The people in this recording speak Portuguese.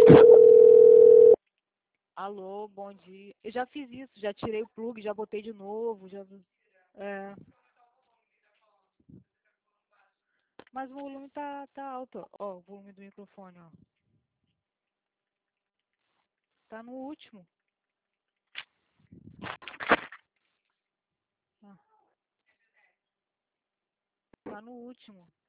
Alô, bom dia. Eu já fiz isso, já tirei o plug, já botei de novo, já. É. Mas o volume tá alto, ó, o volume do microfone, ó. Tá no último. Ah, tá no último.